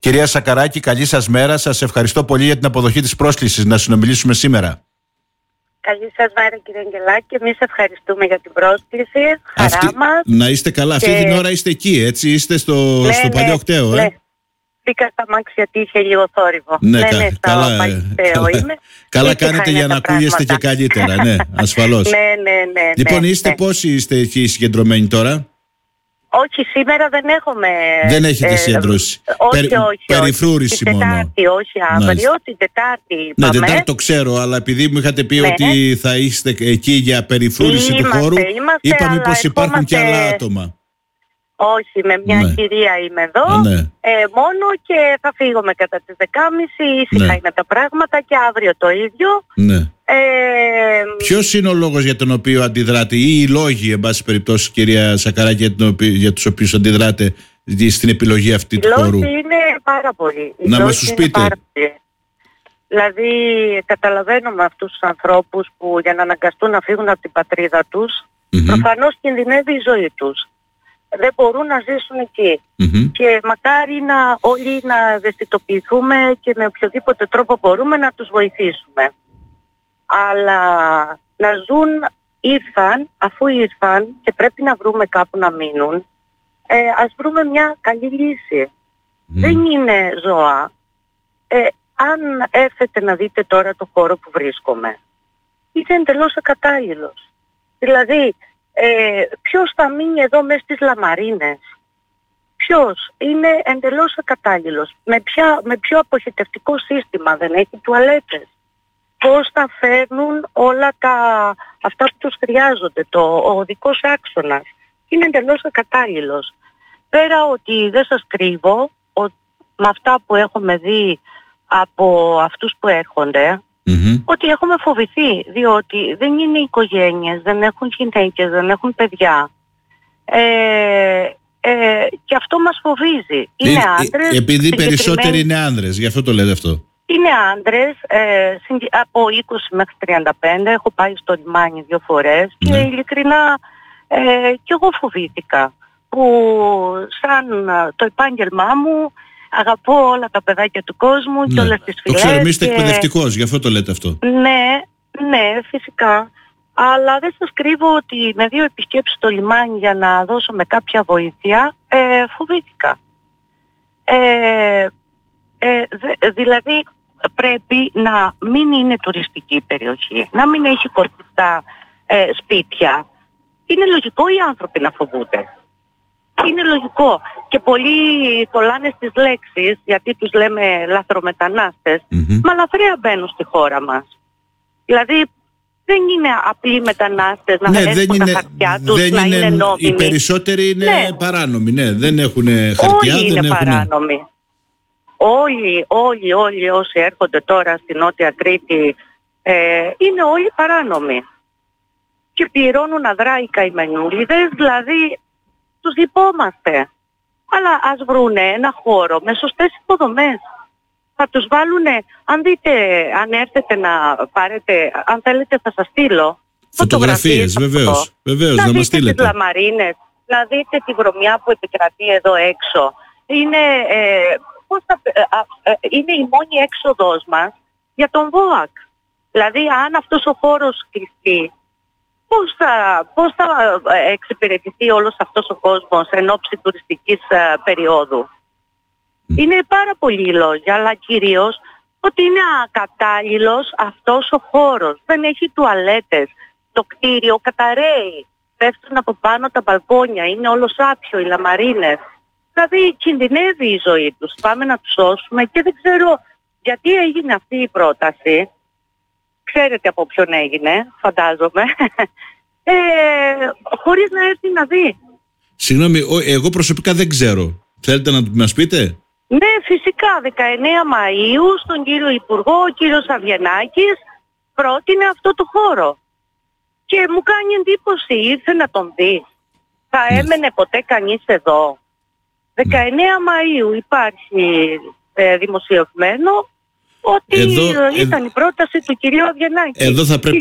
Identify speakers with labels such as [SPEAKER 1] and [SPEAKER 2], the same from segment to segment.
[SPEAKER 1] Κυρία Σακαράκη, καλή σας μέρα. Σας ευχαριστώ πολύ για την αποδοχή της πρόσκλησης να συνομιλήσουμε σήμερα.
[SPEAKER 2] Καλή σας μέρα, κύριε Αγγελάκη. Εμείς ευχαριστούμε για την πρόσκληση. Χαρά μας.
[SPEAKER 1] Να είστε καλά. Αυτή την ώρα είστε εκεί, έτσι. Είστε στο παλιό κτέο,
[SPEAKER 2] ναι. Μπήκα στα μάξι γιατί είχε λίγο θόρυβο.
[SPEAKER 1] Ναι, καλά κάνετε για να ακούγεστε και καλύτερα. Ναι, ασφαλώς.
[SPEAKER 2] Ναι.
[SPEAKER 1] Λοιπόν, πόσοι είστε εκεί συγκεντρωμένοι τώρα?
[SPEAKER 2] Όχι, σήμερα δεν έχουμε.
[SPEAKER 1] Δεν έχετε σύγκρουση.
[SPEAKER 2] Όχι.
[SPEAKER 1] Περιφρούρηση
[SPEAKER 2] την
[SPEAKER 1] μόνο.
[SPEAKER 2] Τετάρτη, όχι αύριο, την Τετάρτη.
[SPEAKER 1] Ναι, Τετάρτη το ξέρω, αλλά επειδή μου είχατε πει ότι θα είστε εκεί για περιφρούρηση του χώρου, είπα μήπως υπάρχουν και άλλα άτομα.
[SPEAKER 2] Όχι, με μια κυρία είμαι εδώ, μόνο και θα φύγουμε κατά τις 10.30, ήσυχα είναι τα πράγματα και αύριο το ίδιο.
[SPEAKER 1] Ναι. Ποιος είναι ο λόγος για τον οποίο αντιδράτε ή οι λόγοι, εν πάση περιπτώσει, κυρία Σακαράκη, για τους οποίους αντιδράτε στην επιλογή αυτή του χώρου?
[SPEAKER 2] Οι λόγοι είναι πάρα πολλοί.
[SPEAKER 1] Να μας τους πείτε.
[SPEAKER 2] Δηλαδή καταλαβαίνω με αυτούς τους ανθρώπους που για να αναγκαστούν να φύγουν από την πατρίδα τους, προφανώς κινδυνεύει η ζωή τους. Δεν μπορούν να ζήσουν εκεί. Και μακάρι όλοι να ευαισθητοποιηθούμε και με οποιοδήποτε τρόπο μπορούμε να τους βοηθήσουμε. Αλλά να ζουν, αφού ήρθαν και πρέπει να βρούμε κάπου να μείνουν, ας βρούμε μια καλή λύση. Δεν είναι ζώα. Αν έρθετε να δείτε τώρα το χώρο που βρίσκομαι, είναι εντελώς ακατάλληλος. Δηλαδή, ποιος θα μείνει εδώ μέσα στις λαμαρίνες? Ποιος? Είναι εντελώς ακατάλληλος. Με ποιο αποχετευτικό σύστημα? Δεν έχει τουαλέτες. Πώς θα φέρνουν όλα αυτά που τους χρειάζονται? Ο οδικός άξονας είναι εντελώς ακατάλληλος. Πέρα ότι δεν σας κρύβω, με αυτά που έχουμε δει από αυτούς που έρχονται, ότι έχουμε φοβηθεί, διότι δεν είναι οικογένειες, δεν έχουν γυναίκες, δεν έχουν παιδιά. Και αυτό μας φοβίζει. Είναι άντρες.
[SPEAKER 1] Επειδή περισσότεροι είναι άνδρες, γι' αυτό το λέτε αυτό.
[SPEAKER 2] Είναι άντρες, από 20 μέχρι 35, έχω πάει στο λιμάνι 2 φορές και ειλικρινά κι εγώ φοβήθηκα. Που σαν το επάγγελμά μου αγαπώ όλα τα παιδάκια του κόσμου και όλες τις φυλές.
[SPEAKER 1] Το ξέρω, είστε εκπαιδευτικός, γι' αυτό το λέτε αυτό.
[SPEAKER 2] Ναι, φυσικά. Αλλά δεν σας κρύβω ότι με 2 επισκέψεις στο λιμάνι για να δώσω με κάποια βοήθεια, φοβήθηκα. Δηλαδή πρέπει να μην είναι τουριστική περιοχή, να μην έχει κορπιστά σπίτια. Είναι λογικό οι άνθρωποι να φοβούνται. Είναι λογικό. Και πολλοί κολλάνε στις λέξεις, γιατί τους λέμε λαθρομετανάστες, μα λαθρέα μπαίνουν στη χώρα μας. Δηλαδή δεν είναι απλοί μετανάστες να έχουν τα χαρτιά τους, να είναι νόμιμοι.
[SPEAKER 1] Οι περισσότεροι είναι παράνομοι, δεν έχουν χαρτιά.
[SPEAKER 2] Όλοι είναι παράνομοι. Όλοι όσοι έρχονται τώρα στη Νότια Κρήτη είναι όλοι παράνομοι. Και πληρώνουν αδρά οι καημενούλιδες, δηλαδή τους λυπόμαστε. Αλλά ας βρούνε ένα χώρο με σωστές υποδομές. Θα τους βάλουνε, αν έρθετε να πάρετε, αν θέλετε θα σας στείλω
[SPEAKER 1] φωτογραφίες, βεβαίως, να μας στείλετε.
[SPEAKER 2] Να δείτε τις λαμαρίνες, να δείτε τη βρωμιά που επικρατεί εδώ έξω. Είναι η μόνη έξοδος μας για τον ΒΟΑΚ. Δηλαδή αν αυτός ο χώρος κλειστεί, πώς θα εξυπηρετηθεί όλος αυτός ο κόσμος εν ώψη τουριστικής περίοδου? Είναι πάρα πολλοί λόγοι, αλλά κυρίως ότι είναι ακατάλληλος αυτός ο χώρος. Δεν έχει τουαλέτες, το κτίριο καταραίει, πέφτουν από πάνω τα μπαλκόνια, είναι όλο σάπιο, οι λαμαρίνες. Δηλαδή κινδυνεύει η ζωή τους, πάμε να τους σώσουμε και δεν ξέρω γιατί έγινε αυτή η πρόταση. Ξέρετε από ποιον έγινε, φαντάζομαι, χωρίς να έρθει να δει.
[SPEAKER 1] Συγγνώμη, εγώ προσωπικά δεν ξέρω. Θέλετε να μας πείτε?
[SPEAKER 2] Ναι, φυσικά. 19 Μαΐου στον κύριο Υπουργό, ο κύριος Αβγενάκης πρότεινε αυτό το χώρο. Και μου κάνει εντύπωση, ήρθε να τον δει. Θα έμενε ποτέ κανείς εδώ? 19 Μαΐου υπάρχει δημοσιευμένο ότι ήταν η πρόταση του κυρίου Αβγενάκη.
[SPEAKER 1] Εδώ θα πρέπει,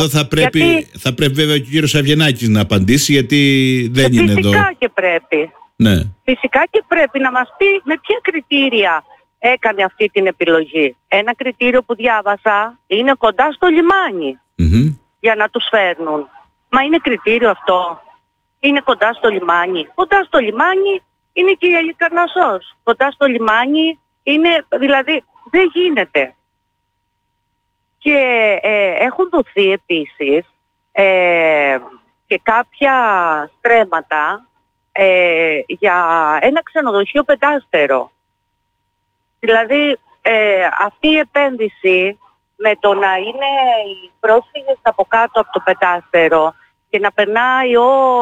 [SPEAKER 1] θα πρέπει βέβαια και ο κύριος Αβγενάκης να απαντήσει, γιατί δεν είναι εδώ.
[SPEAKER 2] Φυσικά και πρέπει.
[SPEAKER 1] Ναι.
[SPEAKER 2] Φυσικά και πρέπει να μας πει με ποια κριτήρια έκανε αυτή την επιλογή. Ένα κριτήριο που διάβασα είναι κοντά στο λιμάνι για να τους φέρνουν. Μα είναι κριτήριο αυτό? Είναι κοντά στο λιμάνι? Κοντά στο λιμάνι είναι και η Αλικαρνασσός. Κοντά στο λιμάνι είναι, δηλαδή δεν γίνεται. Και έχουν δοθεί επίσης και κάποια στρέμματα για ένα ξενοδοχείο 5-αστερο. Δηλαδή αυτή η επένδυση με το να είναι οι πρόσφυγες από κάτω από το 5-αστερο και να περνάει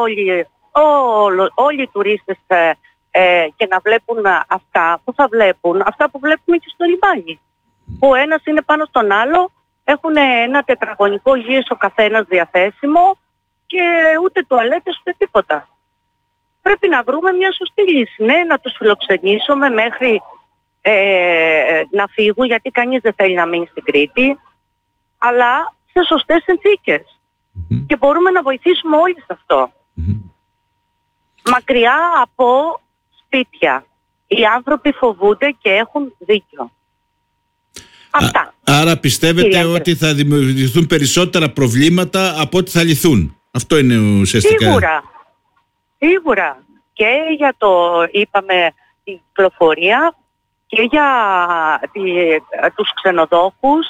[SPEAKER 2] όλοι οι τουρίστες και να βλέπουν αυτά που θα βλέπουν, αυτά που βλέπουμε και στο λιμάνι. Που ένας είναι πάνω στον άλλο, έχουν ένα τετραγωνικό γύρισο καθένας διαθέσιμο και ούτε τουαλέτες ούτε τίποτα. Πρέπει να βρούμε μια σωστή λύση. Ναι, να τους φιλοξενήσουμε μέχρι να φύγουν, γιατί κανείς δεν θέλει να μείνει στην Κρήτη, αλλά σε σωστές συνθήκες. Και μπορούμε να βοηθήσουμε όλοι σε αυτό. Μακριά από σπίτια. Οι άνθρωποι φοβούνται και έχουν δίκιο. Αυτά.
[SPEAKER 1] Άρα πιστεύετε ότι θα δημιουργηθούν περισσότερα προβλήματα από ότι θα λυθούν? Αυτό είναι ουσιαστικά.
[SPEAKER 2] Σίγουρα. Και για είπαμε, την κυκλοφορία και για τους ξενοδόχους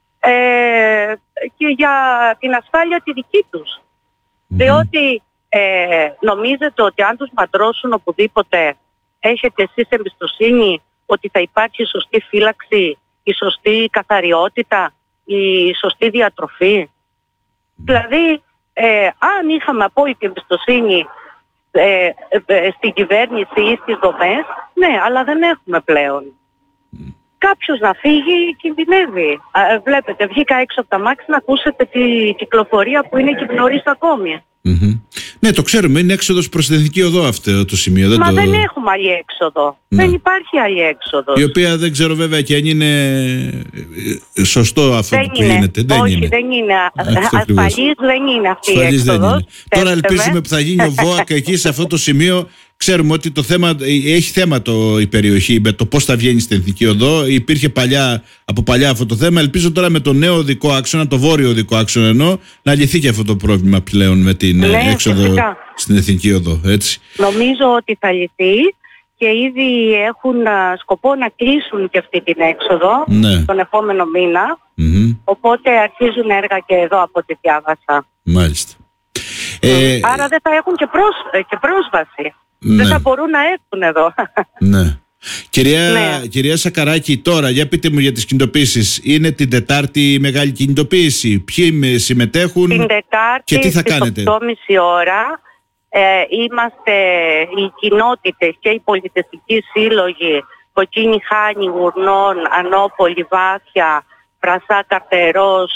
[SPEAKER 2] και για την ασφάλεια τη δική τους. Διότι νομίζετε ότι αν τους ματρώσουν οπουδήποτε, έχετε εσείς εμπιστοσύνη ότι θα υπάρξει σωστή φύλαξη, η σωστή καθαριότητα, η σωστή διατροφή? Δηλαδή, αν είχαμε απόλυτη εμπιστοσύνη στην κυβέρνηση ή στις δομές, ναι, αλλά δεν έχουμε πλέον. Κάποιος να φύγει κινδυνεύει. Βλέπετε, βγήκα έξω από τα μάξι να ακούσετε τη κυκλοφορία που είναι και νωρίς ακόμη.
[SPEAKER 1] Ναι, το ξέρουμε, είναι έξοδος προς την Εθνική Οδό αυτό το σημείο.
[SPEAKER 2] Δεν έχουμε άλλη έξοδο. Ναι. Δεν υπάρχει άλλη έξοδος.
[SPEAKER 1] Η οποία δεν ξέρω βέβαια και αν είναι σωστό αυτό που γίνεται.
[SPEAKER 2] Όχι, δεν είναι. Ασφαλής δεν είναι αυτή η έξοδος.
[SPEAKER 1] Τώρα ελπίζουμε που θα γίνει ο ΒΟΑΚ εκεί σε αυτό το σημείο. Ξέρουμε ότι έχει θέμα η περιοχή με το πώς θα βγαίνει στην Εθνική Οδό. Υπήρχε από παλιά αυτό το θέμα. Ελπίζω τώρα με το νέο οδικό άξονα, το βόρειο οδικό άξονα να λυθεί και αυτό το πρόβλημα πλέον με την έξοδο στην Εθνική Οδό. Έτσι.
[SPEAKER 2] Νομίζω ότι θα λυθεί και ήδη έχουν σκοπό να κλείσουν και αυτή την έξοδο τον επόμενο μήνα. Οπότε αρχίζουν έργα και εδώ από ό,τι διάβασα.
[SPEAKER 1] Μάλιστα.
[SPEAKER 2] Άρα δεν θα έχουν και πρόσβαση. Δεν θα μπορούν να έρθουν εδώ.
[SPEAKER 1] Ναι. Κυρία Σακαράκη, τώρα για πείτε μου για τις κινητοποίησεις. Είναι την Τετάρτη μεγάλη κινητοποίηση? Ποιοι συμμετέχουν
[SPEAKER 2] την Τετάρτη
[SPEAKER 1] και τι θα κάνετε?
[SPEAKER 2] 8.30 ώρα είμαστε οι κοινότητες και οι πολιτιστικοί σύλλογοι Κοκκίνη, Χάνη, Γουρνών, Ανώπολη, Βάθια, Πρασά, Καρτερός,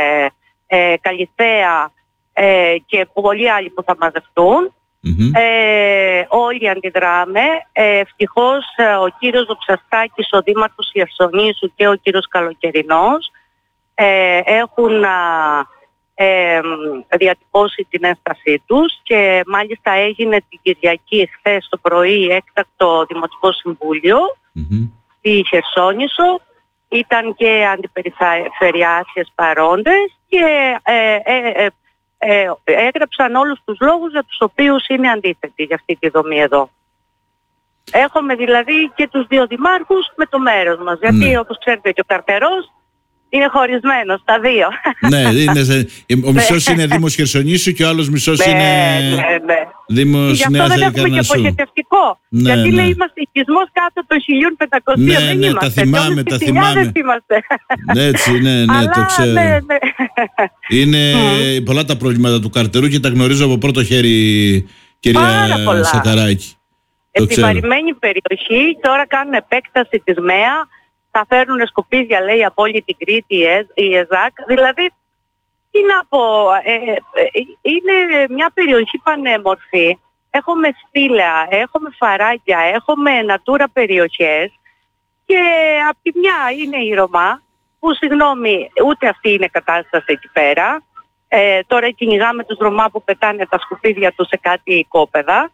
[SPEAKER 2] Καλυθέα και πολλοί άλλοι που θα μαζευτούν. Όλοι αντιδράμε. Ευτυχώς ο κύριος Δοξαστάκης, ο δήμαρχος Χερσονήσου και ο κύριος Καλοκαιρινός έχουν διατυπώσει την ένστασή τους και μάλιστα έγινε την Κυριακή χθες το πρωί έκτακτο Δημοτικό Συμβούλιο στη Χερσόνησο. Ήταν και αντιπεριφερειάρχες παρόντες και έγραψαν όλους τους λόγους για τους οποίους είναι αντίθετοι για αυτή τη δομή εδώ. Έχουμε δηλαδή και τους δύο δημάρχους με το μέρος μας, γιατί όπως ξέρετε και ο Καρτερός είναι χωρισμένος στα δύο.
[SPEAKER 1] Ναι, ο μισός είναι Δήμος Χερσονήσου και ο άλλος μισός είναι Δήμος Νέας Αλικαρνασσού.
[SPEAKER 2] Γι' αυτό δεν έχουμε και αποχαιρετευτικό. Γιατί λέει είμαστε οικισμός κάτω των 1.500. Δεν είμαστε.
[SPEAKER 1] Τα θυμάμαι. Έτσι, ναι, το ξέρω. Είναι πολλά τα προβλήματα του Καρτερού και τα γνωρίζω από πρώτο χέρι, κυρία Σακαράκη.
[SPEAKER 2] Επιβαρημένη περιοχή, τώρα κάνουν επέκταση της ΜΕΑ. Θα φέρνουν σκουπίδια, λέει, από όλη την Κρήτη η ΕΖΑΚ. Δηλαδή, τι να πω, είναι μια περιοχή πανέμορφη. Έχουμε στήλαια, έχουμε φαράγγια, έχουμε natura περιοχές και απ' τη μια είναι η Ρωμά, που συγγνώμη, ούτε αυτή είναι κατάσταση εκεί πέρα. Τώρα κυνηγάμε τους Ρωμά που πετάνε τα σκουπίδια τους σε κάτι οικόπεδα.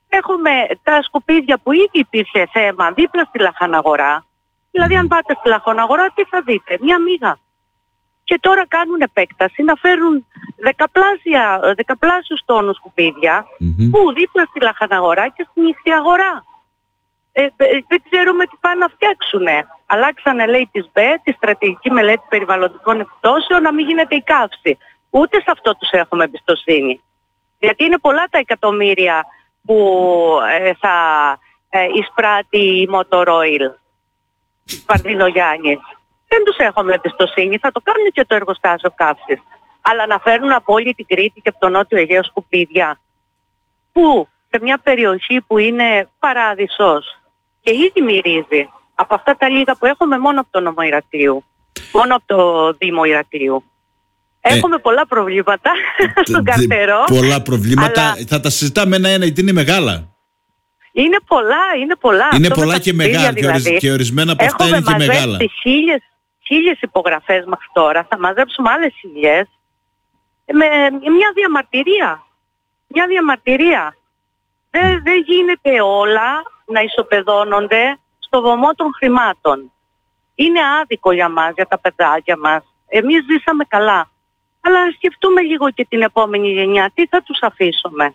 [SPEAKER 2] έχουμε τα σκουπίδια που ήδη υπήρχε θέμα δίπλα στη λαχαναγορά. Δηλαδή αν πάτε στη λαχαναγορά τι θα δείτε? Μια μύγα. Και τώρα κάνουν επέκταση να φέρουν δεκαπλάσιους τόνους σκουπίδια που δίπλα στη λαχαναγορά και στην νυχτιαγορά. Δεν ξέρουμε τι πάνε να φτιάξουνε. Αλλάξανε, λέει, τη ΣΜΕ, τη στρατηγική μελέτη περιβαλλοντικών επιπτώσεων, να μην γίνεται η καύση. Ούτε σε αυτό τους έχουμε εμπιστοσύνη. Γιατί είναι πολλά τα εκατομμύρια που θα εισπράττει η Motor Oil, Παρδινογιάννης. Δεν τους έχουμε εμπιστοσύνη, θα το κάνουν και το εργοστάσιο καύσης. Αλλά να φέρνουν από όλη την Κρήτη και από το Νότιο Αιγαίο σκουπίδια. Πού? Σε μια περιοχή που είναι παράδεισος και ήδη μυρίζει από αυτά τα λίγα που έχουμε μόνο από το νομό Ηρακλείου, μόνο από το Δήμο Ηρακλείου. Έχουμε πολλά προβλήματα στον Καρτερό.
[SPEAKER 1] Πολλά προβλήματα, αλλά θα τα συζητάμε ένα-ένα γιατί είναι μεγάλα.
[SPEAKER 2] Είναι πολλά.
[SPEAKER 1] Είναι πολλά και μεγάλα δηλαδή, και ορισμένα από αυτά είναι και μεγάλα. Έχουμε
[SPEAKER 2] μαζέψει 1000 υπογραφές μέχρι τώρα, θα μαζέψουμε άλλες 1000 με μια διαμαρτυρία. Μια διαμαρτυρία. Δεν γίνεται όλα να ισοπεδώνονται στο βωμό των χρημάτων. Είναι άδικο για μας, για τα παιδάκια μας. Εμείς ζήσαμε καλά. Αλλά σκεφτούμε λίγο και την επόμενη γενιά. Τι θα τους αφήσουμε?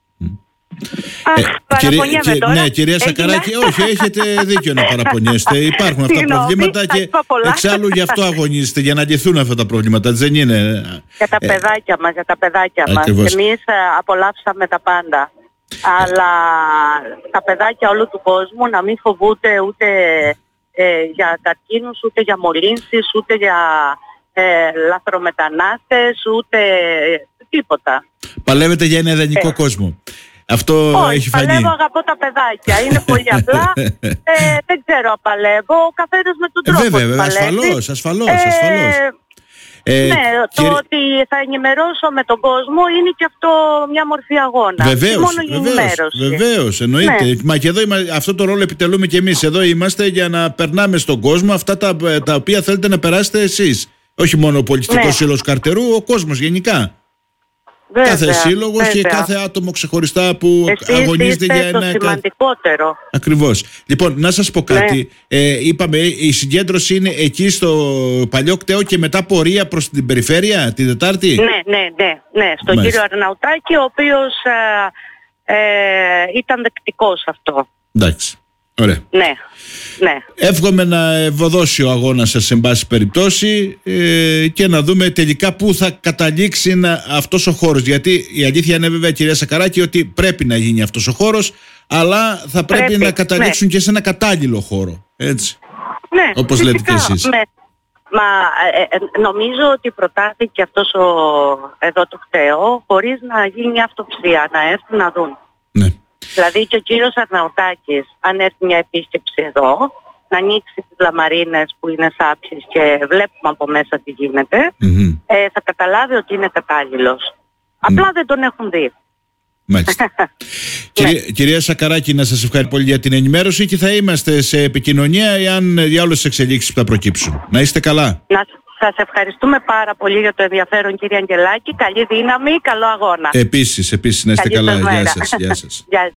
[SPEAKER 2] Παραπονιέμαι τώρα.
[SPEAKER 1] Ναι, κυρία Σακαράκη, όχι, έχετε δίκιο να παραπονιέστε. Υπάρχουν αυτά τα προβλήματα και εξάλλου γι' αυτό αγωνίζετε, για να λυθούν αυτά τα προβλήματα. Δεν είναι...
[SPEAKER 2] Για τα παιδάκια μας, Εμείς απολαύσαμε τα πάντα. Αλλά τα παιδάκια όλου του κόσμου να μην φοβούνται ούτε για καρκίνους, ούτε για μολύνσεις, ούτε για λαθρομετανάστες, ούτε τίποτα.
[SPEAKER 1] Παλεύετε για ένα ιδανικό κόσμο. Αυτό έχει φανεί.
[SPEAKER 2] Παλεύω, αγαπώ τα παιδάκια. Είναι πολύ απλά. Δεν ξέρω αν παλεύω. Ο καθένας με τον τρόπο.
[SPEAKER 1] Βέβαια, ασφαλώς.
[SPEAKER 2] Ναι, το ότι θα ενημερώσω με τον κόσμο είναι και αυτό μια μορφή αγώνα.
[SPEAKER 1] Βεβαίως, εννοείται. Ναι. Μα και εδώ αυτό το ρόλο επιτελούμε και εμείς. Εδώ είμαστε για να περνάμε στον κόσμο αυτά τα οποία θέλετε να περάσετε εσείς. Όχι μόνο ο Πολιτιστικός Σύλλογος Καρτερού, ο κόσμος γενικά. Βέβαια, κάθε σύλλογος και κάθε άτομο ξεχωριστά που αγωνίζεται για ένα...
[SPEAKER 2] το σημαντικότερο.
[SPEAKER 1] Ακριβώς. Λοιπόν, να σας πω κάτι. Είπαμε, η συγκέντρωση είναι εκεί στο παλιό κτέο και μετά πορεία προς την περιφέρεια την Τετάρτη.
[SPEAKER 2] Ναι. Στον κύριο Αρναουτάκη, ο οποίος ήταν δεκτικός αυτό.
[SPEAKER 1] Εντάξει. Ωραία.
[SPEAKER 2] Ναι.
[SPEAKER 1] Εύχομαι να ευωδώσει ο αγώνας σας σε πάση περιπτώσει και να δούμε τελικά πού θα καταλήξει αυτός ο χώρος. Γιατί η αλήθεια είναι βέβαια, κυρία Σακαράκη, ότι πρέπει να γίνει αυτός ο χώρος, αλλά θα πρέπει να καταλήξουν και σε ένα κατάλληλο χώρο. Έτσι.
[SPEAKER 2] Ναι,
[SPEAKER 1] όπως
[SPEAKER 2] φυσικά,
[SPEAKER 1] λέτε και εσείς.
[SPEAKER 2] Ναι. Μα νομίζω ότι προτάθηκε αυτός εδώ το κτέο χωρίς να γίνει αυτοψία, να έρθουν να δουν.
[SPEAKER 1] Ναι.
[SPEAKER 2] Δηλαδή και ο κύριος Αρναουτάκης, αν έρθει μια επίσκεψη εδώ, να ανοίξει τις λαμαρίνες που είναι σάψεις και βλέπουμε από μέσα τι γίνεται, θα καταλάβει ότι είναι κατάλληλος. Απλά δεν τον έχουν δει.
[SPEAKER 1] Μάλιστα. Κυρία Σακαράκη, να σας ευχαριστώ πολύ για την ενημέρωση και θα είμαστε σε επικοινωνία για όλες τις εξελίξεις που θα προκύψουν. Να είστε καλά.
[SPEAKER 2] Σας ευχαριστούμε πάρα πολύ για το ενδιαφέρον, κύριε Αγγελάκη. Καλή δύναμη, καλό αγώνα.
[SPEAKER 1] Επίσης, να είστε καλά. Γεια σας.